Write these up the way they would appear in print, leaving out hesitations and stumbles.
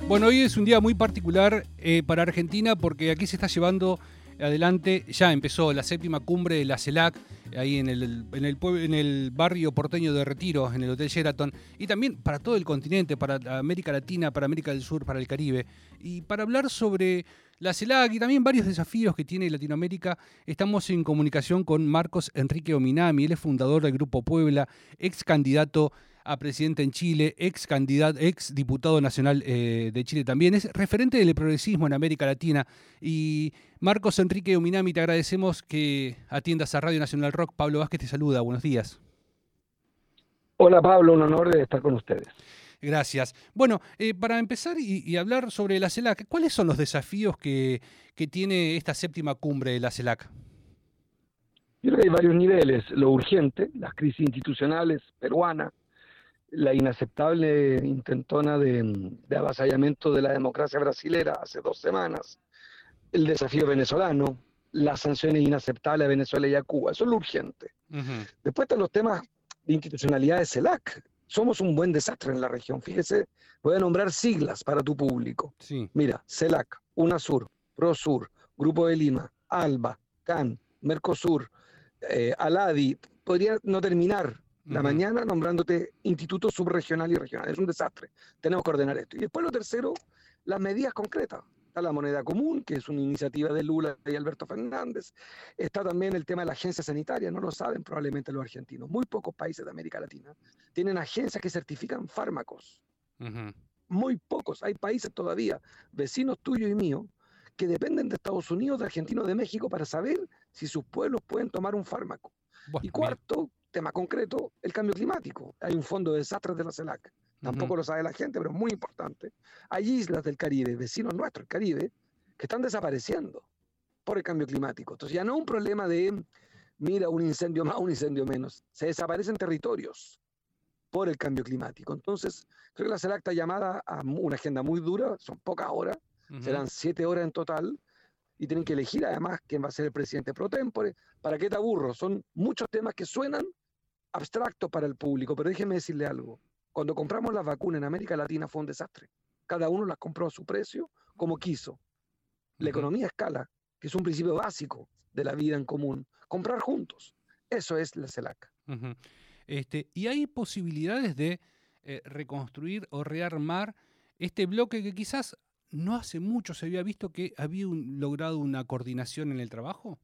Bueno, hoy es un día muy particular para Argentina porque aquí se está llevando adelante, ya empezó la séptima cumbre de la CELAC, ahí en el barrio porteño de Retiro, en el Hotel Sheraton, y también para todo el continente, para América Latina, para América del Sur, para el Caribe. Y para hablar sobre la CELAC y también varios desafíos que tiene Latinoamérica, estamos en comunicación con Marcos Enrique Ominami. Él es fundador del Grupo Puebla, ex candidato a presidente en Chile, ex candidato, ex diputado nacional de Chile también, es referente del progresismo en América Latina. Y Marcos Enrique Ominami, te agradecemos que atiendas a Radio Nacional Rock. Pablo Vázquez te saluda, buenos días. Hola Pablo, un honor de estar con ustedes. Gracias. Bueno, para empezar y hablar sobre la CELAC, ¿cuáles son los desafíos que tiene esta séptima cumbre de la CELAC? Yo creo que hay varios niveles. Lo urgente, las crisis institucionales peruanas, la inaceptable intentona de avasallamiento de la democracia brasilera hace 2 semanas, el desafío venezolano, las sanciones inaceptables a Venezuela y a Cuba. Eso es lo urgente. Uh-huh. Después están los temas de institucionalidad de CELAC. Somos un buen desastre en la región. Fíjese, voy a nombrar siglas para tu público. Sí. Mira, CELAC, UNASUR, PROSUR, Grupo de Lima, ALBA, CAN, Mercosur, ALADI. Podría no terminar la mañana nombrándote instituto subregional y regional. Es un desastre. Tenemos que ordenar esto. Y después lo tercero, las medidas concretas. Está la moneda común, que es una iniciativa de Lula y Alberto Fernández. Está también el tema de la agencia sanitaria, no lo saben probablemente los argentinos. Muy pocos países de América Latina tienen agencias que certifican fármacos. Uh-huh. Muy pocos. Hay países todavía, vecinos tuyos y míos, que dependen de Estados Unidos, de Argentina o de México para saber si sus pueblos pueden tomar un fármaco. Bueno, y cuarto, tema concreto, el cambio climático. Hay un fondo de desastres de la CELAC. Tampoco lo sabe la gente, pero es muy importante. Hay islas del Caribe, vecinos nuestros, el Caribe, que están desapareciendo por el cambio climático. Entonces ya no es un problema de, mira, un incendio más, un incendio menos. Se desaparecen territorios por el cambio climático. Entonces, creo que la CELAC está llamada a una agenda muy dura, son pocas horas, serán 7 horas en total, y tienen que elegir además quién va a ser el presidente pro tempore. ¿Para qué te aburro? Son muchos temas que suenan abstractos para el público, pero déjeme decirle algo. Cuando compramos las vacunas en América Latina fue un desastre. Cada uno las compró a su precio, como quiso. La economía a escala, que es un principio básico de la vida en común. Comprar juntos. Eso es la CELAC. Uh-huh. ¿Y hay posibilidades de reconstruir o rearmar este bloque que quizás no hace mucho se había visto que había logrado una coordinación en el trabajo?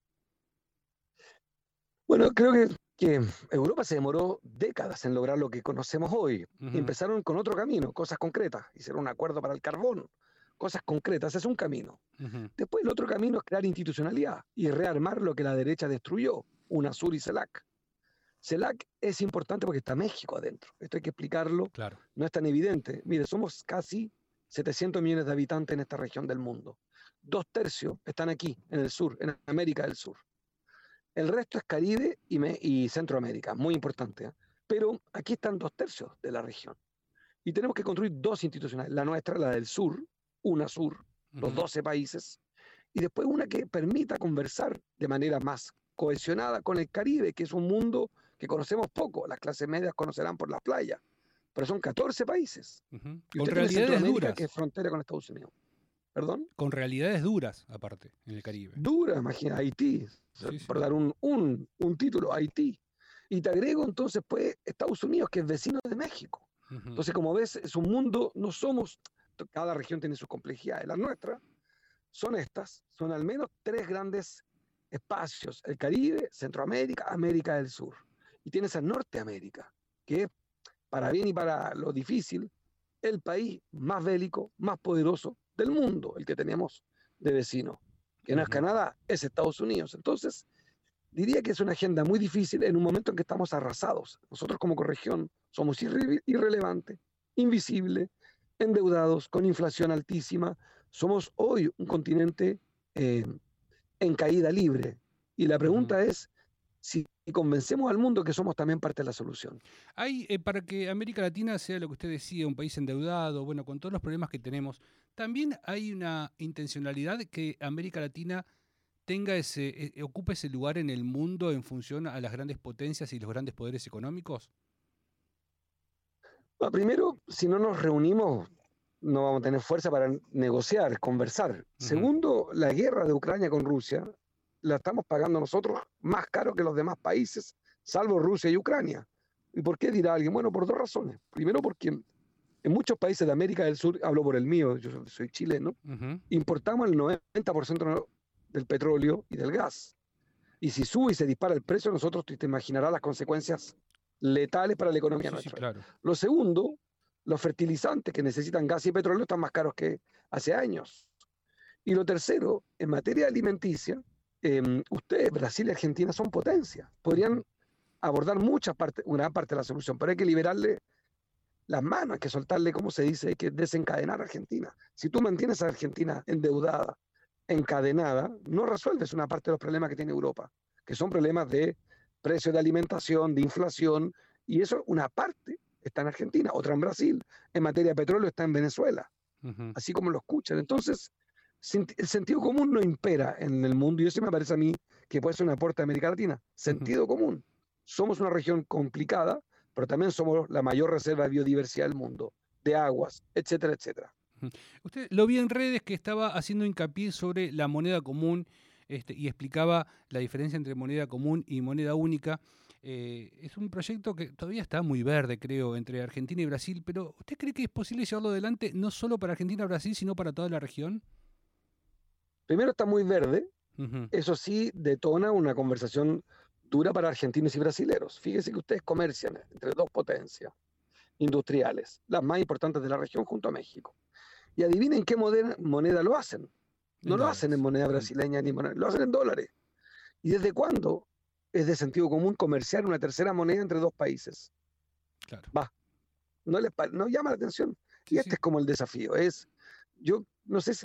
Bueno, creo que Europa se demoró décadas en lograr lo que conocemos hoy. Uh-huh. Empezaron con otro camino, cosas concretas. Hicieron un acuerdo para el carbón, cosas concretas, es un camino. Uh-huh. Después el otro camino es crear institucionalidad y rearmar lo que la derecha destruyó, UNASUR y CELAC. CELAC es importante porque está México adentro. Esto hay que explicarlo, claro. No es tan evidente. Mire, somos casi 700 millones de habitantes en esta región del mundo. 2/3 están aquí, en el sur, en América del Sur. El resto es Caribe y Centroamérica, muy importante. Pero aquí están 2/3 de la región. Y tenemos que construir 2 institucionales. La nuestra, la del sur, UNASUR, los 12 países. Y después una que permita conversar de manera más cohesionada con el Caribe, que es un mundo que conocemos poco. Las clases medias conocerán por las playas. Pero son 14 países. Uh-huh. Y con realidades duras. Que es frontera con Estados Unidos. ¿Perdón? Con realidades duras, aparte, en el Caribe. Dura, imagina, Haití. Sí, por dar un título, Haití. Y te agrego entonces, pues, Estados Unidos, que es vecino de México. Uh-huh. Entonces, como ves, es un mundo, no somos, cada región tiene sus complejidades. Las nuestras son estas, son al menos 3 grandes espacios: el Caribe, Centroamérica, América del Sur. Y tienes a Norteamérica, que es, para bien y para lo difícil, el país más bélico, más poderoso del mundo, el que tenemos de vecino, que no es Canadá, es Estados Unidos. Entonces, diría que es una agenda muy difícil en un momento en que estamos arrasados. Nosotros como región somos irrelevantes, invisibles, endeudados, con inflación altísima. Somos hoy un continente en caída libre. Y la pregunta es si convencemos al mundo que somos también parte de la solución. Hay, para que América Latina sea lo que usted decía, un país endeudado, bueno, con todos los problemas que tenemos, también hay una intencionalidad de que América Latina tenga ocupe ese lugar en el mundo en función a las grandes potencias y los grandes poderes económicos. Bueno, primero, si no nos reunimos no vamos a tener fuerza para negociar, conversar. Segundo, la guerra de Ucrania con Rusia la estamos pagando nosotros más caro que los demás países, salvo Rusia y Ucrania. ¿Y por qué dirá alguien? Bueno, por dos razones. Primero, porque en muchos países de América del Sur, hablo por el mío, yo soy chileno, importamos el 90% del petróleo y del gas. Y si sube y se dispara el precio, nosotros te imaginarás las consecuencias letales para la economía nuestra. Sí, claro. Lo segundo, los fertilizantes que necesitan gas y petróleo están más caros que hace años. Y lo tercero, en materia alimenticia, ustedes, Brasil y Argentina, son potencias. Podrían abordar una gran parte de la solución, pero hay que liberarle las manos, hay que soltarle, como se dice, hay que desencadenar a Argentina. Si tú mantienes a Argentina endeudada, encadenada, no resuelves una parte de los problemas que tiene Europa, que son problemas de precio de alimentación, de inflación, y eso una parte está en Argentina, otra en Brasil, en materia de petróleo está en Venezuela, así como lo escuchan. Entonces, el sentido común no impera en el mundo, y eso me parece a mí que puede ser un aporte a América Latina. Sentido común. Somos una región complicada, pero también somos la mayor reserva de biodiversidad del mundo, de aguas, etcétera, etcétera. Usted lo vi en redes que estaba haciendo hincapié sobre la moneda común y explicaba la diferencia entre moneda común y moneda única. Es un proyecto que todavía está muy verde, creo, entre Argentina y Brasil, pero ¿usted cree que es posible llevarlo adelante no solo para Argentina y Brasil, sino para toda la región? Primero, está muy verde. Eso sí detona una conversación dura para argentinos y brasileros. Fíjese que ustedes comercian entre dos potencias industriales, las más importantes de la región junto a México. Y adivinen qué moneda lo hacen. No lo hacen en moneda brasileña ni moneda, lo hacen en dólares. ¿Y desde cuándo es de sentido común comerciar una tercera moneda entre dos países? Claro. No llama la atención. Sí, y este es como el desafío. Yo no sé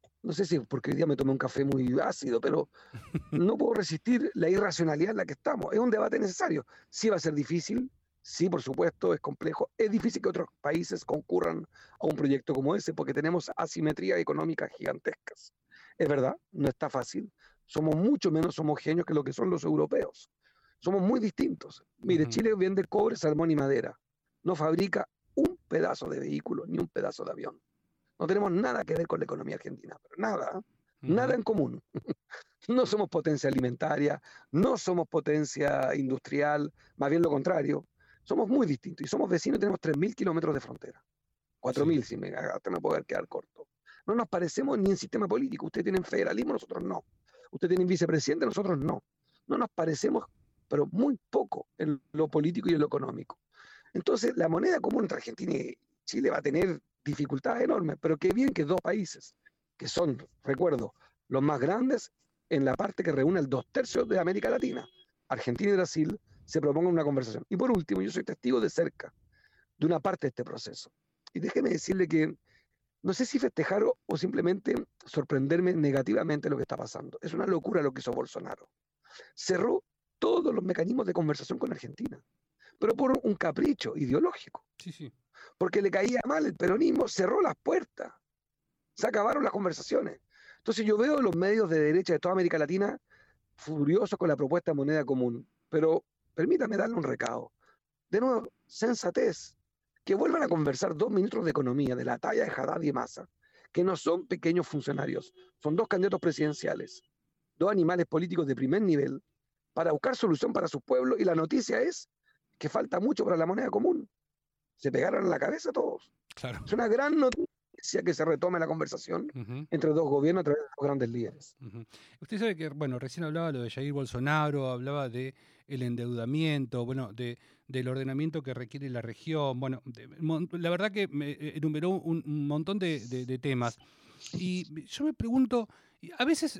si porque hoy día me tomé un café muy ácido, pero no puedo resistir la irracionalidad en la que estamos. Es un debate necesario. Sí va a ser difícil, sí, por supuesto, es complejo. Es difícil que otros países concurran a un proyecto como ese porque tenemos asimetrías económicas gigantescas. Es verdad, no está fácil. Somos mucho menos homogéneos que lo que son los europeos. Somos muy distintos. Mire, Chile vende cobre, salmón y madera. No fabrica un pedazo de vehículo ni un pedazo de avión. No tenemos nada que ver con la economía argentina, pero nada, nada en común. No somos potencia alimentaria, no somos potencia industrial, más bien lo contrario. Somos muy distintos y somos vecinos y tenemos 3.000 kilómetros de frontera. 4.000, si me puedo quedar corto. No nos parecemos ni en sistema político. Ustedes tienen federalismo, nosotros no. Ustedes tienen vicepresidente, nosotros no. No nos parecemos, pero muy poco en lo político y en lo económico. Entonces, la moneda común entre Argentina y Chile va a tener dificultades enormes, pero qué bien que dos países, que son, recuerdo, los más grandes en la parte que reúne el 2/3 de América Latina, Argentina y Brasil, se propongan una conversación. Y por último, yo soy testigo de cerca de una parte de este proceso. Y déjeme decirle que no sé si festejar o simplemente sorprenderme negativamente lo que está pasando. Es una locura lo que hizo Bolsonaro. Cerró todos los mecanismos de conversación con Argentina, pero por un capricho ideológico. Sí. Porque le caía mal el peronismo, cerró las puertas. Se acabaron las conversaciones. Entonces yo veo los medios de derecha de toda América Latina furiosos con la propuesta de moneda común. Pero permítame darle un recado. De nuevo, sensatez. Que vuelvan a conversar 2 ministros de Economía de la talla de Haddad y Massa, que no son pequeños funcionarios, son 2 candidatos presidenciales, 2 animales políticos de primer nivel, para buscar solución para sus pueblos, y la noticia es que falta mucho para la moneda común. Se pegaron en la cabeza todos. Claro. Es una gran noticia que se retome la conversación entre 2 gobiernos a través de 2 grandes líderes. Usted sabe que, bueno, recién hablaba lo de Jair Bolsonaro, hablaba de el endeudamiento, bueno, del ordenamiento que requiere la región. Bueno, la verdad que me enumeró un montón de temas. Y yo me pregunto, a veces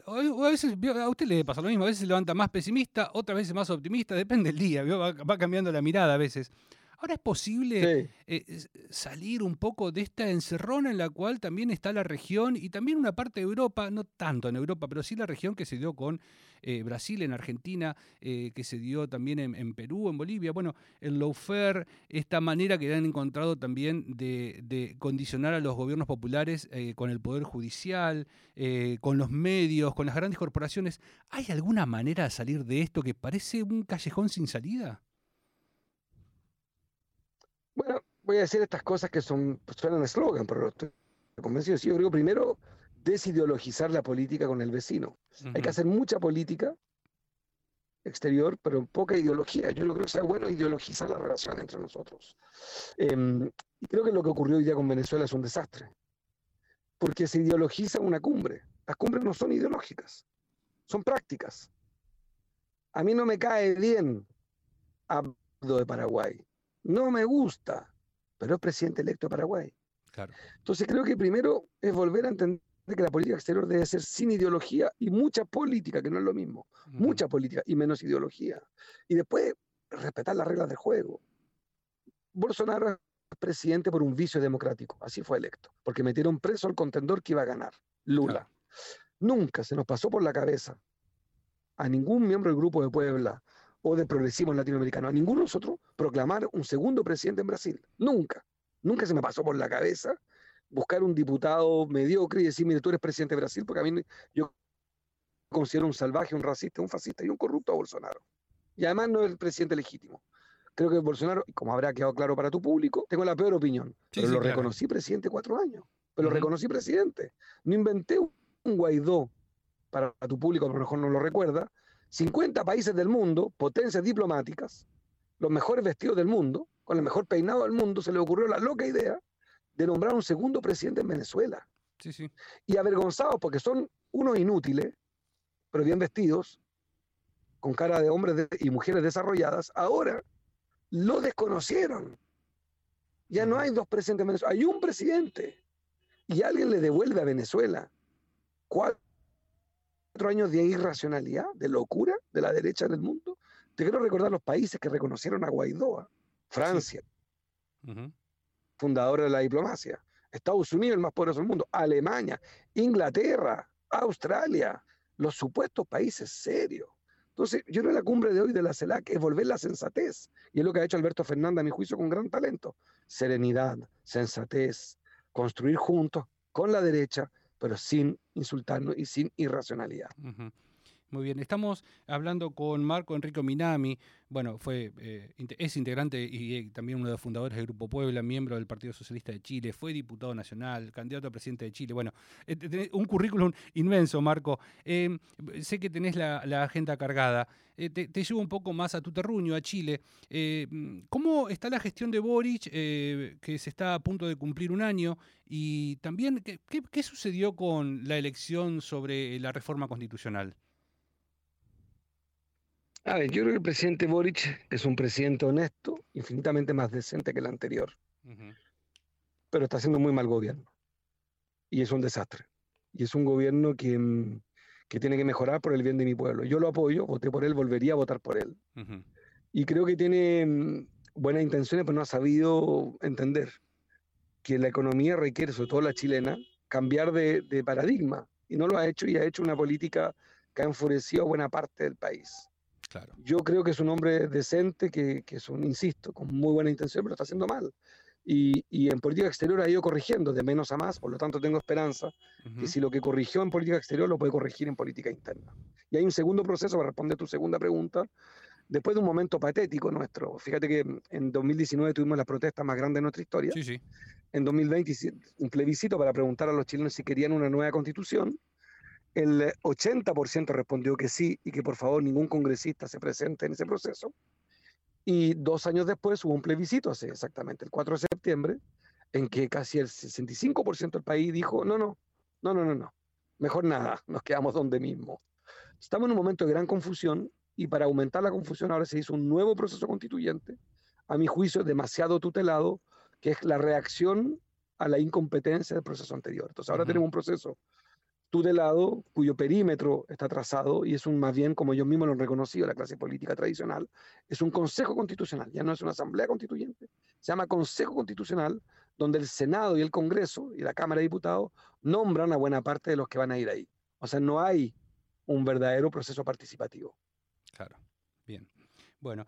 a usted le pasa lo mismo, a veces se levanta más pesimista, otras veces más optimista, depende del día, va cambiando la mirada a veces. Ahora, ¿es posible salir un poco de esta encerrona en la cual también está la región y también una parte de Europa, no tanto en Europa, pero sí la región que se dio con Brasil, en Argentina, que se dio también en Perú, en Bolivia? Bueno, el lawfare, esta manera que han encontrado también de condicionar a los gobiernos populares con el poder judicial, con los medios, con las grandes corporaciones. ¿Hay alguna manera de salir de esto que parece un callejón sin salida? Bueno, voy a decir estas cosas que suenan eslogan, pero convencido. Sí, yo creo primero desideologizar la política con el vecino. Hay que hacer mucha política exterior, pero poca ideología. Yo no creo que sea bueno ideologizar la relación entre nosotros. Y creo que lo que ocurrió hoy día con Venezuela es un desastre, porque se ideologiza una cumbre. Las cumbres no son ideológicas, son prácticas. A mí no me cae bien Abdo de Paraguay. No me gusta, pero es presidente electo de Paraguay. Claro. Entonces creo que primero es volver a entender que la política exterior debe ser sin ideología y mucha política, que no es lo mismo. Mucha política y menos ideología. Y después respetar las reglas del juego. Bolsonaro es presidente por un vicio democrático, así fue electo, porque metieron preso al contendor que iba a ganar, Lula. Claro. Nunca se nos pasó por la cabeza a ningún miembro del Grupo de Puebla o de progresismo latinoamericano, a ninguno de nosotros, proclamar un segundo presidente en Brasil. Nunca. Nunca se me pasó por la cabeza buscar un diputado mediocre y decir, mire, tú eres presidente de Brasil, porque a mí yo considero un salvaje, un racista, un fascista y un corrupto a Bolsonaro. Y además no es el presidente legítimo. Creo que Bolsonaro, como habrá quedado claro para tu público, tengo la peor opinión, pero lo reconocí presidente 4 años, pero lo reconocí presidente. No inventé un Guaidó, para tu público a lo mejor no lo recuerda, 50 países del mundo, potencias diplomáticas, los mejores vestidos del mundo, con el mejor peinado del mundo, se le ocurrió la loca idea de nombrar un segundo presidente en Venezuela. Sí, sí. Y avergonzados porque son unos inútiles, pero bien vestidos, con cara de hombres y mujeres desarrolladas, ahora lo desconocieron. Ya no hay 2 presidentes en Venezuela, hay un presidente. Y alguien le devuelve a Venezuela 4 años de irracionalidad, de locura de la derecha del mundo. Te quiero recordar los países que reconocieron a Guaidó. Francia, fundadora de la diplomacia. Estados Unidos, el más poderoso del mundo. Alemania, Inglaterra, Australia, los supuestos países serios. Entonces, yo creo que la cumbre de hoy de la CELAC es volver la sensatez. Y es lo que ha hecho Alberto Fernández, a mi juicio, con gran talento. Serenidad, sensatez, construir juntos con la derecha, pero sin insultarnos y sin irracionalidad. Muy bien, estamos hablando con Marco Enrico Minami, bueno, es integrante y también uno de los fundadores del Grupo Puebla, miembro del Partido Socialista de Chile, fue diputado nacional, candidato a presidente de Chile, bueno, tenés un currículum inmenso, Marco. Sé que tenés la agenda cargada, te llevo un poco más a tu terruño, a Chile. ¿Cómo está la gestión de Boric, que se está a punto de cumplir 1 año? Y también, ¿qué sucedió con la elección sobre la reforma constitucional? A ver, yo creo que el presidente Boric es un presidente honesto, infinitamente más decente que el anterior, pero está haciendo muy mal gobierno. Y es un desastre. Y es un gobierno que tiene que mejorar por el bien de mi pueblo. Yo lo apoyo, voté por él, volvería a votar por él. Y creo que tiene buenas intenciones, pero no ha sabido entender que la economía requiere, sobre todo la chilena, cambiar de paradigma. Y no lo ha hecho, y ha hecho una política que ha enfurecido a buena parte del país. Claro. Yo creo que es un hombre decente, que es insisto, con muy buena intención, pero está haciendo mal. Y en política exterior ha ido corrigiendo de menos a más, por lo tanto tengo esperanza que si lo que corrigió en política exterior lo puede corregir en política interna. Y hay un segundo proceso para responder tu segunda pregunta. Después de un momento patético nuestro, fíjate que en 2019 tuvimos la protesta más grande de nuestra historia. Sí, sí. En 2020 un plebiscito para preguntar a los chilenos si querían una nueva constitución. El 80% respondió que sí y que por favor ningún congresista se presente en ese proceso. Y 2 años después hubo un plebiscito, hace exactamente el 4 de septiembre, en que casi el 65% del país dijo, no, mejor nada, nos quedamos donde mismo. Estamos en un momento de gran confusión y para aumentar la confusión ahora se hizo un nuevo proceso constituyente, a mi juicio demasiado tutelado, que es la reacción a la incompetencia del proceso anterior. Entonces ahora tenemos un proceso tutelado, cuyo perímetro está trazado y es más bien, como yo mismo lo he reconocido, la clase política tradicional, es un consejo constitucional, ya no es una asamblea constituyente, se llama consejo constitucional, donde el Senado y el Congreso y la Cámara de Diputados nombran a buena parte de los que van a ir ahí. O sea, no hay un verdadero proceso participativo. Claro, bien. Bueno,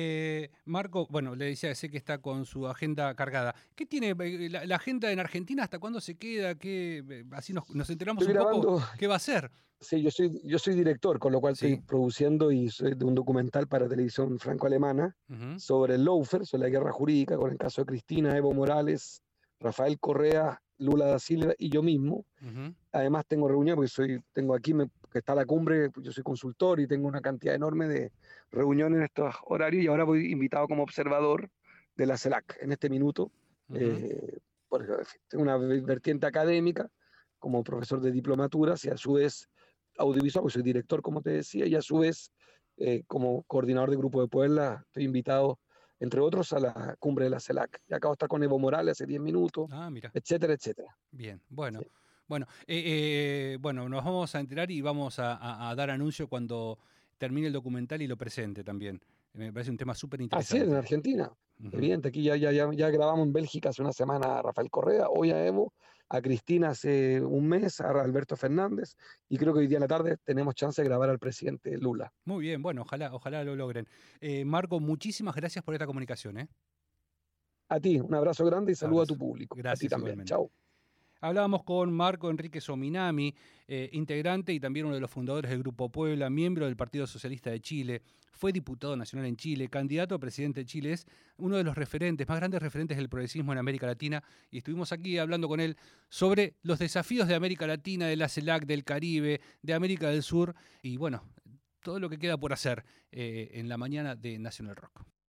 Marco, bueno, le decía, sé que está con su agenda cargada. ¿Qué tiene la agenda en Argentina? ¿Hasta cuándo se queda? Así nos enteramos un poco qué va a hacer. Sí, yo soy director, con lo cual estoy produciendo y soy de un documental para televisión franco-alemana sobre el lawfare, sobre la guerra jurídica, con el caso de Cristina, Evo Morales, Rafael Correa Lula da Silva y yo mismo. Ujú. Además tengo reuniones, porque tengo aquí, que está la cumbre, yo soy consultor y tengo una cantidad enorme de reuniones en estos horarios y ahora voy invitado como observador de la CELAC en este minuto. Ujú. eh, porque tengo una vertiente académica como profesor de diplomaturas y a su vez audiovisual, porque soy director, como te decía, y a su vez como coordinador de Grupo de Puebla estoy invitado, entre otros, a la cumbre de la CELAC. Y acabo de estar con Evo Morales hace 10 minutos, Ah, mira. etcétera, etcétera. Bien, bueno. Sí. Bueno, nos vamos a enterar y vamos a dar anuncio cuando termine el documental y lo presente también. Me parece un tema súper Así es, en interesante. Argentina. Ujú. Evidente, aquí ya grabamos en Bélgica hace una semana a Rafael Correa, hoy a Evo, a Cristina hace un mes, a Alberto Fernández, y creo que hoy día en la tarde tenemos chance de grabar al presidente Lula. Muy bien, bueno, ojalá lo logren. Marco, muchísimas gracias por esta comunicación, ¿eh? A ti, un abrazo grande y saludo a tu Abrazo. público. A ti Gracias también. igualmente. Chao. Hablábamos con Marco Enrique Sominami, integrante y también uno de los fundadores del Grupo Puebla, miembro del Partido Socialista de Chile, fue diputado nacional en Chile, candidato a presidente de Chile, es uno de los referentes, más grandes referentes del progresismo en América Latina, y estuvimos aquí hablando con él sobre los desafíos de América Latina, de la CELAC, del Caribe, de América del Sur, y bueno, todo lo que queda por hacer en la mañana de Nacional Rock.